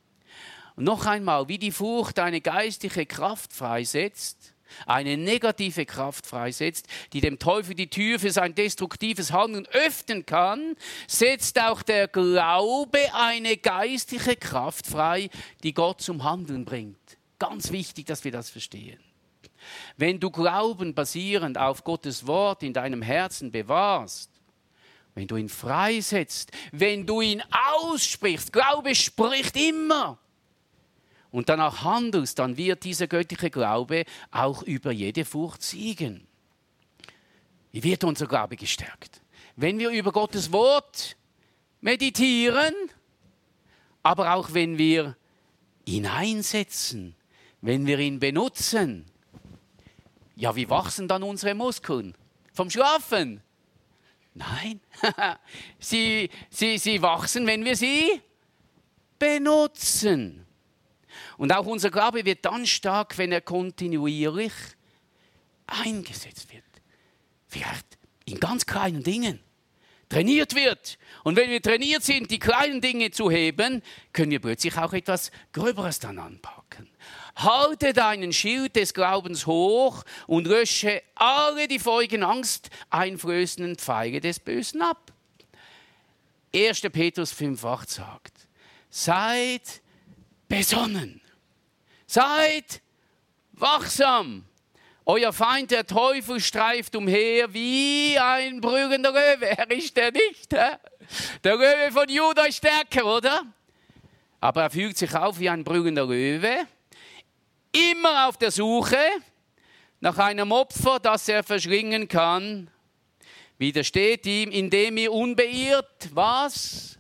Speaker 1: Und noch einmal, wie die Furcht eine geistliche Kraft freisetzt, eine negative Kraft freisetzt, die dem Teufel die Tür für sein destruktives Handeln öffnen kann, setzt auch der Glaube eine geistliche Kraft frei, die Gott zum Handeln bringt. Ganz wichtig, dass wir das verstehen. Wenn du Glauben basierend auf Gottes Wort in deinem Herzen bewahrst, wenn du ihn freisetzt, wenn du ihn aussprichst, Glaube spricht immer, und danach handelst, dann wird dieser göttliche Glaube auch über jede Furcht siegen. Wie wird unser Glaube gestärkt? Wenn wir über Gottes Wort meditieren, aber auch wenn wir ihn einsetzen, wenn wir ihn benutzen. Ja, wie wachsen dann unsere Muskeln? Vom Schlafen? Nein, sie, sie, sie wachsen, wenn wir sie benutzen. Und auch unser Glaube wird dann stark, wenn er kontinuierlich eingesetzt wird. Vielleicht in ganz kleinen Dingen. Trainiert wird. Und wenn wir trainiert sind, die kleinen Dinge zu heben, können wir plötzlich auch etwas Gröberes dann anpacken. Halte deinen Schild des Glaubens hoch und lösche alle die feurigen, angsteinflößenden Pfeile des Bösen ab. erster Petrus fünf acht sagt, seid besonnen. Seid wachsam. Euer Feind, der Teufel, streift umher wie ein brüllender Löwe. Er ist der nicht. He? Der Löwe von Juda ist stärker, oder? Aber er fühlt sich auf wie ein brüllender Löwe. Immer auf der Suche nach einem Opfer, das er verschlingen kann. Widersteht ihm, indem ihr unbeirrt, was?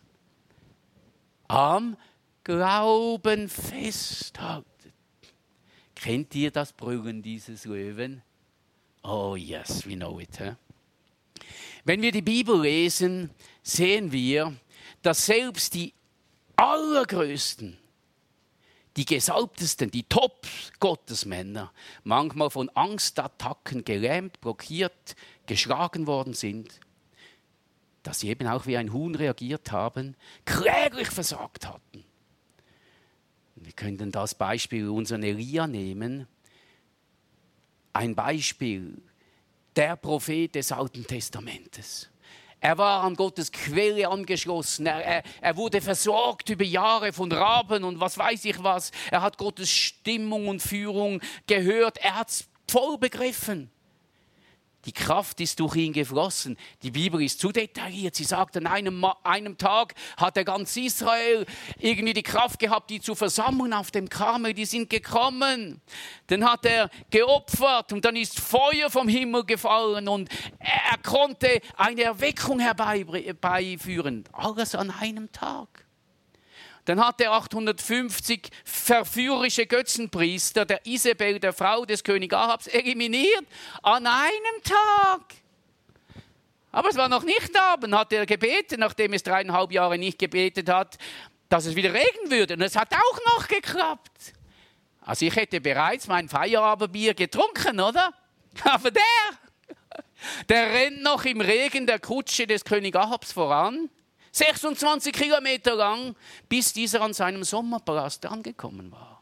Speaker 1: Am Glauben festhaltet. Kennt ihr das Brüllen dieses Löwen? Oh yes, we know it. He? Wenn wir die Bibel lesen, sehen wir, dass selbst die allergrößten, die gesalbtesten, die Top-Gottesmänner manchmal von Angstattacken gelähmt, blockiert, geschlagen worden sind, dass sie eben auch wie ein Huhn reagiert haben, kläglich versagt hatten. Wir können das Beispiel unseren Elia nehmen. Ein Beispiel, der Prophet des Alten Testamentes. Er war an Gottes Quelle angeschlossen. Er, er, er wurde versorgt über Jahre von Raben und was weiß ich was. Er hat Gottes Stimmung und Führung gehört. Er hat es voll begriffen. Die Kraft ist durch ihn geflossen. Die Bibel ist zu detailliert. Sie sagt, an einem, einem Tag hat er ganz Israel irgendwie die Kraft gehabt, die zu versammeln auf dem Karmel. Die sind gekommen. Dann hat er geopfert und dann ist Feuer vom Himmel gefallen und er konnte eine Erweckung herbeiführen. Alles an einem Tag. Dann hat er achthundertfünfzig verführerische Götzenpriester der Isabel, der Frau des König Ahabs, eliminiert an einem Tag. Aber es war noch nicht da. Dann hat er gebetet, nachdem es dreieinhalb Jahre nicht gebetet hat. dass es wieder regnen würde. Und es hat auch noch geklappt. Also ich hätte bereits mein Feierabendbier getrunken, oder? Aber der, der rennt noch im Regen der Kutsche des König Ahabs voran, sechsundzwanzig Kilometer lang, bis dieser an seinem Sommerpalast angekommen war.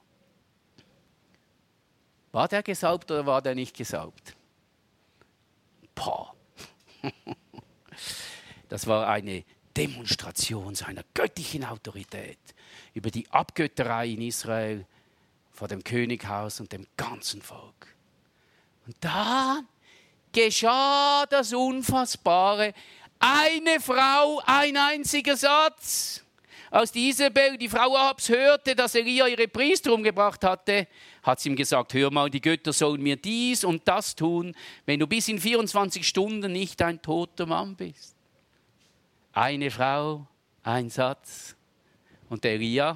Speaker 1: War der gesalbt oder war der nicht gesalbt? Boah. Das war eine Demonstration seiner göttlichen Autorität über die Abgötterei in Israel vor dem Könighaus und dem ganzen Volk. Und dann geschah das Unfassbare. Eine Frau, ein einziger Satz. Als die Isabel, die Frau Ahabs, hörte, dass Elia ihre Priester umgebracht hatte, hat sie ihm gesagt, hör mal, die Götter sollen mir dies und das tun, wenn du bis in vierundzwanzig Stunden nicht ein toter Mann bist. Eine Frau, ein Satz. Und Elia,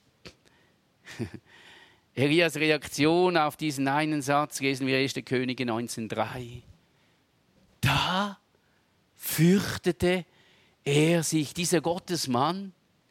Speaker 1: Elias Reaktion auf diesen einen Satz, lesen wir erste Könige neunzehn drei. Da fürchtete er sich, dieser Gottesmann,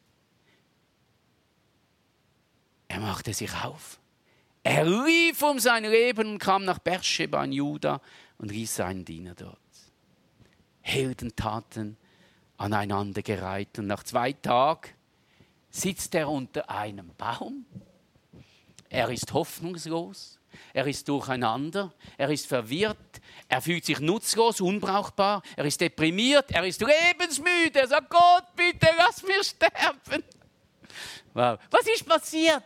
Speaker 1: er machte sich auf. Er lief um sein Leben und kam nach Beersheba in Juda und ließ seinen Diener dort. Heldentaten aneinandergereiht. Und nach zwei Tagen sitzt er unter einem Baum. Er ist hoffnungslos. Er ist durcheinander. Er ist verwirrt. Er fühlt sich nutzlos, unbrauchbar. Er ist deprimiert. Er ist lebensmüde. Er sagt, Gott, bitte lass mich sterben. Wow. Was ist passiert?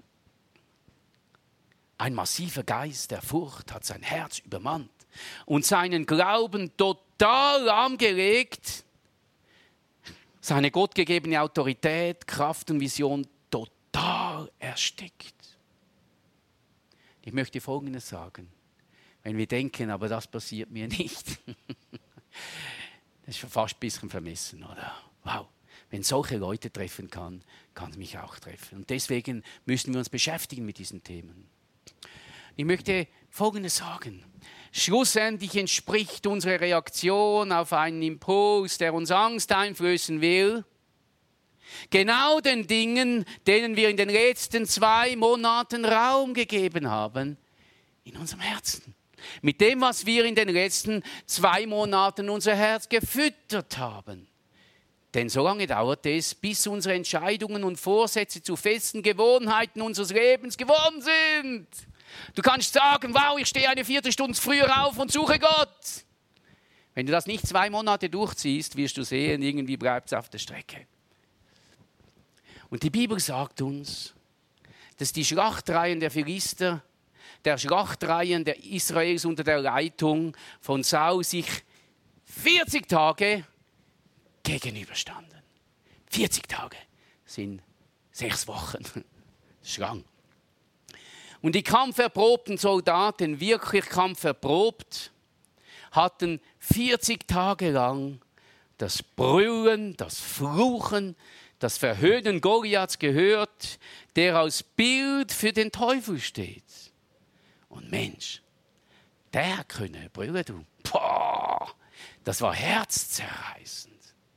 Speaker 1: Ein massiver Geist der Furcht hat sein Herz übermannt und seinen Glauben total lahmgelegt, seine gottgegebene Autorität, Kraft und Vision total erstickt. Ich möchte Folgendes sagen. Wenn wir denken, aber das passiert mir nicht, das ist fast ein bisschen vermessen, oder? Wow. Wenn solche Leute treffen kann, kann es mich auch treffen. Und deswegen müssen wir uns beschäftigen mit diesen Themen. Ich möchte Folgendes sagen. Schlussendlich entspricht unsere Reaktion auf einen Impuls, der uns Angst einflößen will, genau den Dingen, denen wir in den letzten zwei Monaten Raum gegeben haben, in unserem Herzen. Mit dem, was wir in den letzten zwei Monaten unser Herz gefüttert haben. Denn so lange dauert es, bis unsere Entscheidungen und Vorsätze zu festen Gewohnheiten unseres Lebens geworden sind. Du kannst sagen, wow, ich stehe eine Viertelstunde früher auf und suche Gott. Wenn du das nicht zwei Monate durchziehst, wirst du sehen, irgendwie bleibt es auf der Strecke. Und die Bibel sagt uns, dass die Schlachtreihen der Philister, der Schlachtreihen der Israels unter der Leitung von Saul sich vierzig Tage gegenüberstanden. vierzig Tage sind sechs Wochen. Das ist lang. Und die kampferprobten Soldaten, wirklich kampferprobt, hatten vierzig Tage lang das Brüllen, das Fluchen, das Verhöhnen Goliaths gehört, der als Bild für den Teufel steht. Und Mensch, der könne brüllen, du. Boah, das war herzzerreißend.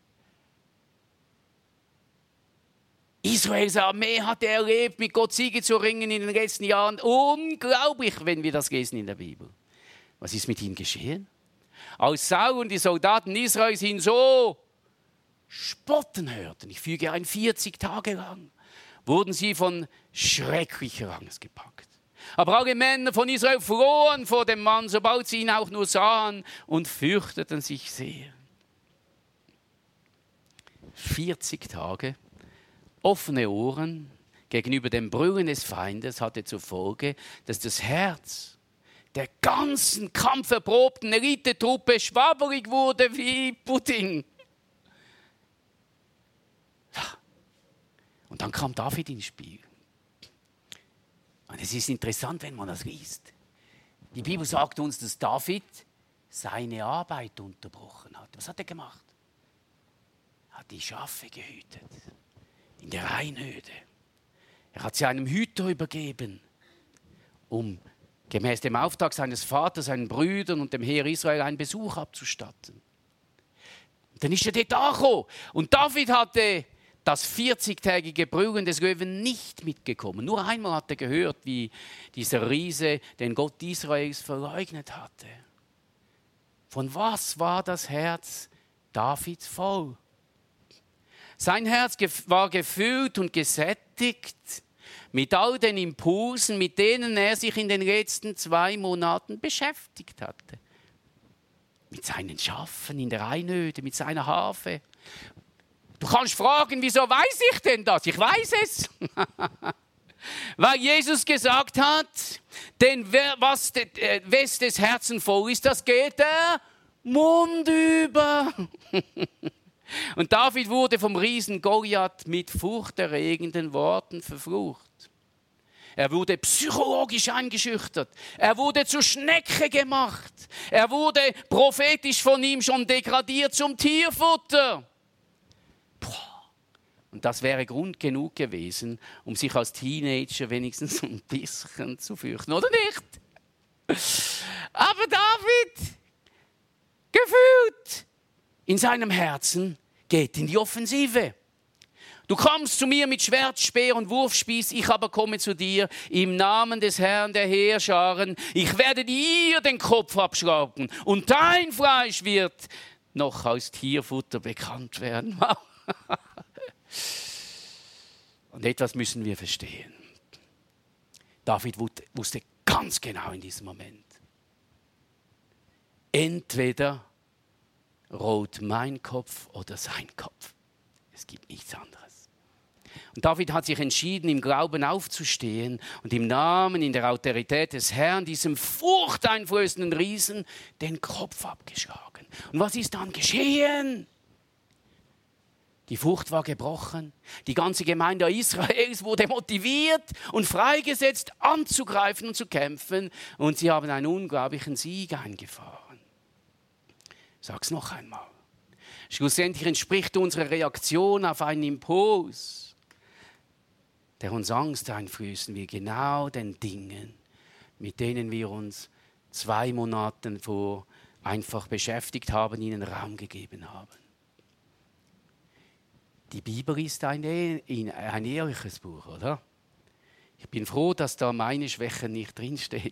Speaker 1: Israels Armee hatte erlebt, mit Gott Siege zu ringen in den letzten Jahren. Unglaublich, wenn wir das lesen in der Bibel. Was ist mit ihnen geschehen? Als Saul und die Soldaten Israels ihn so spotten hörten, ich füge ein, vierzig Tage lang, wurden sie von schrecklicher Angst gepackt. Aber alle Männer von Israel flohen vor dem Mann, sobald sie ihn auch nur sahen, und fürchteten sich sehr. vierzig Tage. Offene Ohren gegenüber dem Brüllen des Feindes hatte zur Folge, dass das Herz der ganzen kampferprobten Elitetruppe schwabbelig wurde wie Pudding. Und dann kam David ins Spiel. Und es ist interessant, wenn man das liest. Die Bibel sagt uns, dass David seine Arbeit unterbrochen hat. Was hat er gemacht? Er hat die Schafe gehütet. In der Einöde. Er hat sie einem Hüter übergeben, um gemäß dem Auftrag seines Vaters, seinen Brüdern und dem Heer Israel einen Besuch abzustatten. Und dann ist er dort angekommen. Und David hatte das vierzigtägige Brüllen des Löwen nicht mitgekommen. Nur einmal hat er gehört, wie dieser Riese den Gott Israels verleugnet hatte. Von was war das Herz Davids voll? Sein Herz war gefüllt und gesättigt mit all den Impulsen, mit denen er sich in den letzten zwei Monaten beschäftigt hatte. Mit seinen Schafen in der Einöde, mit seiner Harfe. Du kannst fragen, wieso weiß ich denn das? Ich weiß es. Weil Jesus gesagt hat, denn wer, was de, äh, wes des Herzens voll ist, das geht der Mund über. Und David wurde vom Riesen Goliath mit furchterregenden Worten verflucht. Er wurde psychologisch eingeschüchtert. Er wurde zur Schnecke gemacht. Er wurde prophetisch von ihm schon degradiert zum Tierfutter. Boah. Und das wäre Grund genug gewesen, um sich als Teenager wenigstens ein bisschen zu fürchten, oder nicht? Aber David, gefühlt in seinem Herzen, geht in die Offensive. Du kommst zu mir mit Schwert, Speer und Wurfspieß, ich aber komme zu dir im Namen des Herrn der Heerscharen. Ich werde dir den Kopf abschlagen und dein Fleisch wird noch als Tierfutter bekannt werden. Und etwas müssen wir verstehen. David wusste ganz genau in diesem Moment, entweder rollt mein Kopf oder sein Kopf. Es gibt nichts anderes. Und David hat sich entschieden, im Glauben aufzustehen und im Namen, in der Autorität des Herrn, diesem furchteinflößenden Riesen, den Kopf abgeschlagen. Und was ist dann geschehen? Die Furcht war gebrochen. Die ganze Gemeinde Israels wurde motiviert und freigesetzt, anzugreifen und zu kämpfen. Und sie haben einen unglaublichen Sieg eingefahren. Ich sage es noch einmal. Schlussendlich entspricht unsere Reaktion auf einen Impuls, der uns Angst einflößen will, genau den Dingen, mit denen wir uns zwei Monate vor einfach beschäftigt haben, ihnen Raum gegeben haben. Die Bibel ist ein, ein ehrliches Buch, oder? Ich bin froh, dass da meine Schwäche nicht drinsteht.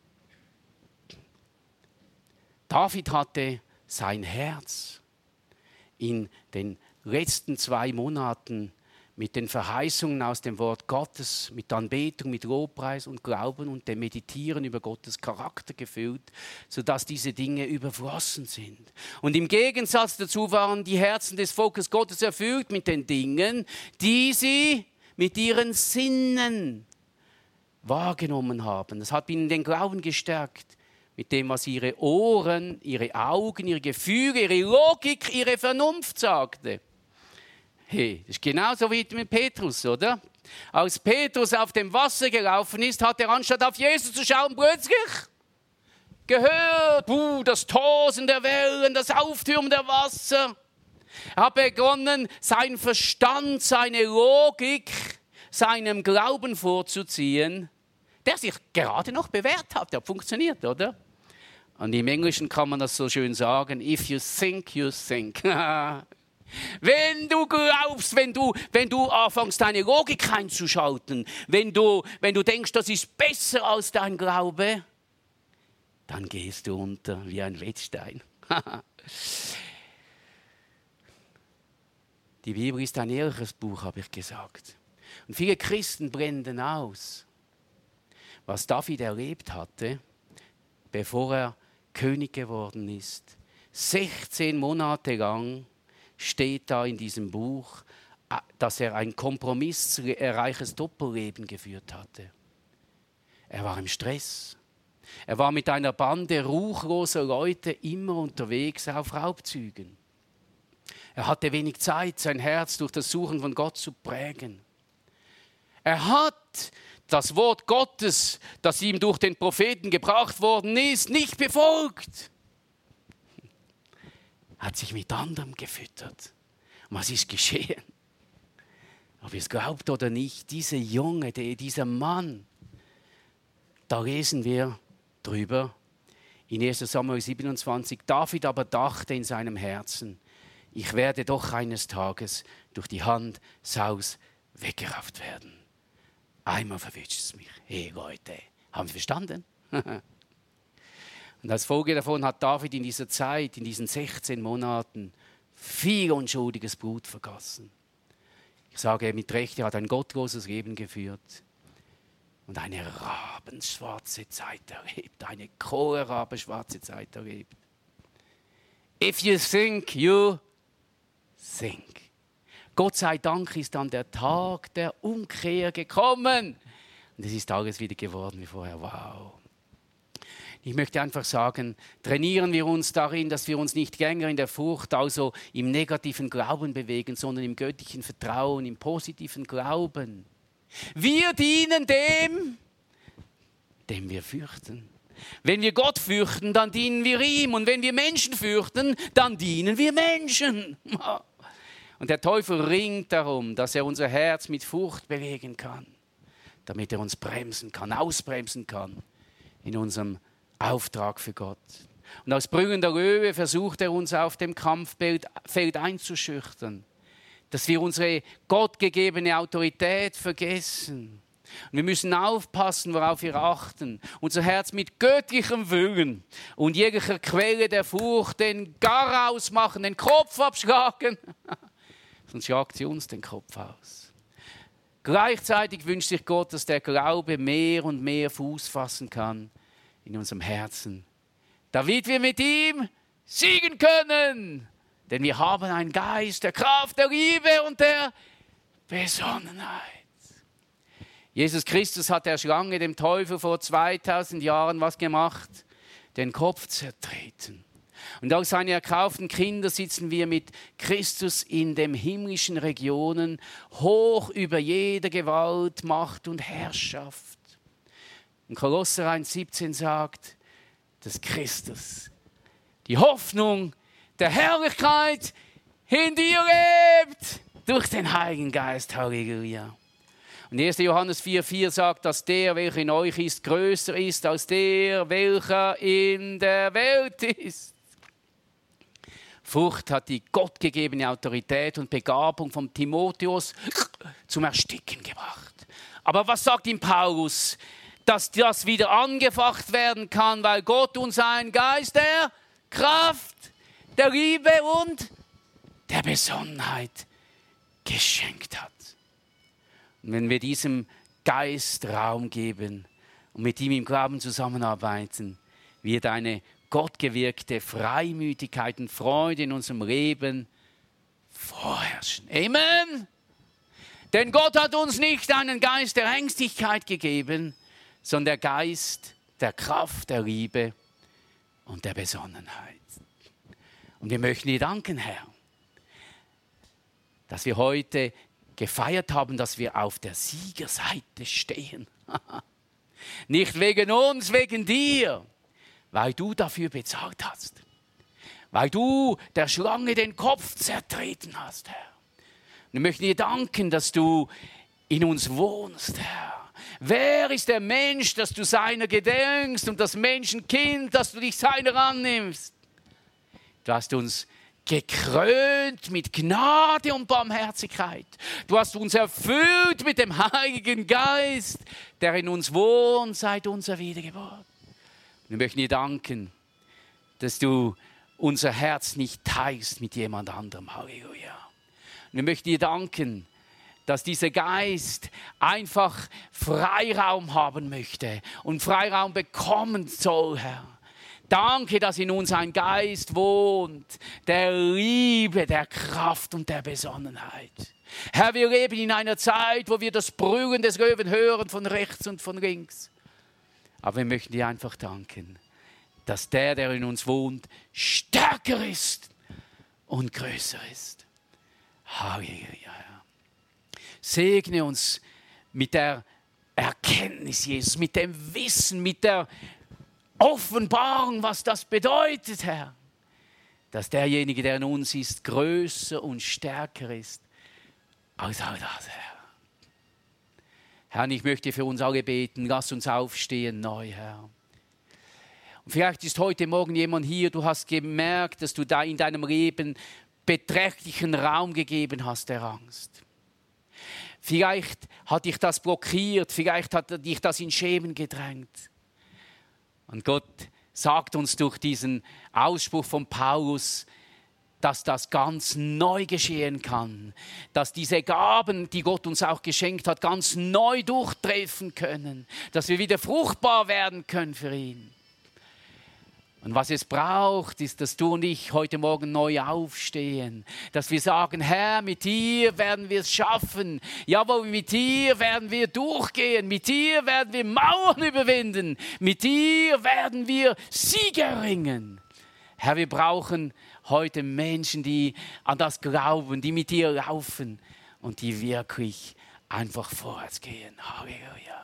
Speaker 1: David hatte sein Herz in den letzten zwei Monaten mit den Verheißungen aus dem Wort Gottes, mit Anbetung, mit Lobpreis und Glauben und dem Meditieren über Gottes Charakter gefüllt, sodass diese Dinge überflossen sind. Und im Gegensatz dazu waren die Herzen des Volkes Gottes erfüllt mit den Dingen, die sie mit ihren Sinnen wahrgenommen haben. Das hat ihnen den Glauben gestärkt, mit dem, was ihre Ohren, ihre Augen, ihre Gefühle, ihre Logik, ihre Vernunft sagte. Hey, das ist genauso wie mit Petrus, oder? Als Petrus auf dem Wasser gelaufen ist, hat er anstatt auf Jesus zu schauen, plötzlich gehört, puh, das Tosen der Wellen, das Auftürmen der Wasser. Er hat begonnen, seinen Verstand, seine Logik, seinem Glauben vorzuziehen, der sich gerade noch bewährt hat. Der hat funktioniert, oder? Und im Englischen kann man das so schön sagen, if you think, you think. Wenn du glaubst, wenn du, wenn du anfängst, deine Logik einzuschalten, wenn du, wenn du denkst, das ist besser als dein Glaube, dann gehst du unter wie ein Wettstein. Die Bibel ist ein ehrliches Buch, habe ich gesagt. Und viele Christen blenden aus, was David erlebt hatte, bevor er König geworden ist. sechzehn Monate lang steht da in diesem Buch, dass er ein kompromissreiches Doppelleben geführt hatte. Er war im Stress. Er war mit einer Bande ruchloser Leute immer unterwegs auf Raubzügen. Er hatte wenig Zeit, sein Herz durch das Suchen von Gott zu prägen. Er hat das Wort Gottes, das ihm durch den Propheten gebracht worden ist, nicht befolgt. Hat sich mit anderem gefüttert. Und was ist geschehen? Ob ihr es glaubt oder nicht, dieser Junge, dieser Mann, da lesen wir drüber in erster Samuel siebenundzwanzig. David aber dachte in seinem Herzen, ich werde doch eines Tages durch die Hand Saus weggerafft werden. Einmal verwünscht es mich. Hey Leute, haben Sie verstanden? Und als Folge davon hat David in dieser Zeit, in diesen sechzehn Monaten, viel unschuldiges Blut vergossen. Ich sage mit Recht, er hat ein gottloses Leben geführt und eine rabenschwarze Zeit erlebt, eine kohlrabenschwarze Zeit erlebt. If you think, you think. Gott sei Dank ist dann der Tag der Umkehr gekommen. Und es ist alles wieder geworden wie vorher. Wow. Ich möchte einfach sagen, trainieren wir uns darin, dass wir uns nicht länger in der Furcht, also im negativen Glauben bewegen, sondern im göttlichen Vertrauen, im positiven Glauben. Wir dienen dem, dem wir fürchten. Wenn wir Gott fürchten, dann dienen wir ihm. Und wenn wir Menschen fürchten, dann dienen wir Menschen. Und der Teufel ringt darum, dass er unser Herz mit Furcht belegen kann, damit er uns bremsen kann, ausbremsen kann in unserem Auftrag für Gott. Und als brüllender Löwe versucht er uns auf dem Kampffeld einzuschüchtern, dass wir unsere gottgegebene Autorität vergessen. Und wir müssen aufpassen, worauf wir achten. Unser Herz mit göttlichem Willen und jeglicher Quelle der Furcht den Gar ausmachen, den Kopf abschlagen. Sonst schlagt sie uns den Kopf aus. Gleichzeitig wünscht sich Gott, dass der Glaube mehr und mehr Fuß fassen kann in unserem Herzen, damit wir mit ihm siegen können. Denn wir haben einen Geist der Kraft, der Liebe und der Besonnenheit. Jesus Christus hat der Schlange, dem Teufel, vor zweitausend Jahren was gemacht? Den Kopf zertreten. Und als seine erkauften Kinder sitzen wir mit Christus in den himmlischen Regionen, hoch über jede Gewalt, Macht und Herrschaft. Und Kolosser eins siebzehn sagt, dass Christus, die Hoffnung der Herrlichkeit, in dir lebt, durch den Heiligen Geist. Halleluja. Und erster Johannes vier vier sagt, dass der, welcher in euch ist, größer ist als der, welcher in der Welt ist. Furcht hat die gottgegebene Autorität und Begabung von Timotheus zum Ersticken gebracht. Aber was sagt ihm Paulus? Dass das wieder angefacht werden kann, weil Gott uns einen Geist der Kraft, der Liebe und der Besonnenheit geschenkt hat. Und wenn wir diesem Geist Raum geben und mit ihm im Glauben zusammenarbeiten, wird eine gottgewirkte Freimütigkeit und Freude in unserem Leben vorherrschen. Amen! Denn Gott hat uns nicht einen Geist der Ängstlichkeit gegeben, sondern der Geist der Kraft, der Liebe und der Besonnenheit. Und wir möchten dir danken, Herr, dass wir heute gefeiert haben, dass wir auf der Siegerseite stehen. Nicht wegen uns, wegen dir, weil du dafür bezahlt hast. Weil du der Schlange den Kopf zertreten hast, Herr. Und wir möchten dir danken, dass du in uns wohnst, Herr. Wer ist der Mensch, dass du seiner gedenkst und das Menschenkind, dass du dich seiner annimmst? Du hast uns gekrönt mit Gnade und Barmherzigkeit. Du hast uns erfüllt mit dem Heiligen Geist, der in uns wohnt seit unserer Wiedergeburt. Wir möchten dir danken, dass du unser Herz nicht teilst mit jemand anderem. Halleluja. Wir möchten dir danken, dass dieser Geist einfach Freiraum haben möchte und Freiraum bekommen soll, Herr. Danke, dass in uns ein Geist wohnt, der Liebe, der Kraft und der Besonnenheit. Herr, wir leben in einer Zeit, wo wir das Brüllen des Löwen hören, von rechts und von links. Aber wir möchten dir einfach danken, dass der, der in uns wohnt, stärker ist und größer ist. Halleluja. Segne uns mit der Erkenntnis, Jesus, mit dem Wissen, mit der Offenbarung, was das bedeutet, Herr. Dass derjenige, der in uns ist, größer und stärker ist als all das, Herr. Herr, ich möchte für uns alle beten, lass uns aufstehen neu, Herr. Und vielleicht ist heute Morgen jemand hier, du hast gemerkt, dass du da in deinem Leben beträchtlichen Raum gegeben hast der Angst. Vielleicht hat dich das blockiert, vielleicht hat dich das in Schemen gedrängt. Und Gott sagt uns durch diesen Ausspruch von Paulus, dass das ganz neu geschehen kann, dass diese Gaben, die Gott uns auch geschenkt hat, ganz neu durchtreffen können, dass wir wieder fruchtbar werden können für ihn. Und was es braucht, ist, dass du und ich heute Morgen neu aufstehen, dass wir sagen, Herr, mit dir werden wir es schaffen, jawohl, mit dir werden wir durchgehen, mit dir werden wir Mauern überwinden, mit dir werden wir Siege erringen. Herr, wir brauchen heute Menschen, die an das glauben, die mit dir laufen und die wirklich einfach vorwärts gehen. Halleluja.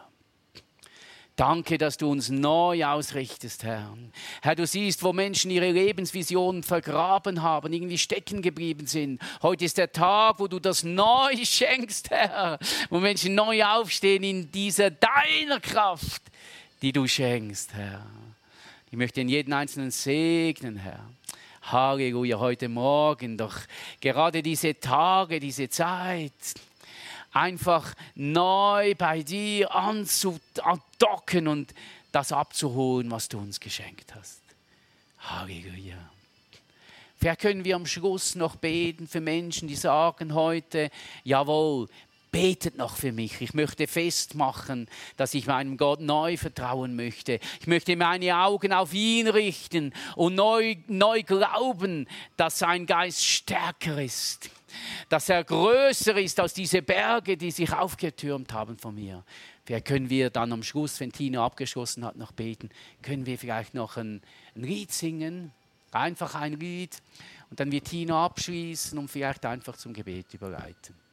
Speaker 1: Danke, dass du uns neu ausrichtest, Herr. Herr, du siehst, wo Menschen ihre Lebensvisionen vergraben haben, irgendwie stecken geblieben sind. Heute ist der Tag, wo du das neu schenkst, Herr. Wo Menschen neu aufstehen in dieser deiner Kraft, die du schenkst, Herr. Ich möchte in jeden Einzelnen segnen, Herr. Halleluja, heute Morgen, doch gerade diese Tage, diese Zeit, einfach neu bei dir anzudocken und das abzuholen, was du uns geschenkt hast. Halleluja. Vielleicht können wir am Schluss noch beten für Menschen, die sagen heute, jawohl, betet noch für mich. Ich möchte festmachen, dass ich meinem Gott neu vertrauen möchte. Ich möchte meine Augen auf ihn richten und neu, neu glauben, dass sein Geist stärker ist. Dass er größer ist als diese Berge, die sich aufgetürmt haben von mir. Vielleicht können wir dann am Schluss, wenn Tina abgeschlossen hat, noch beten, können wir vielleicht noch ein, ein Lied singen, einfach ein Lied, und dann wird Tina abschließen und vielleicht einfach zum Gebet überleiten.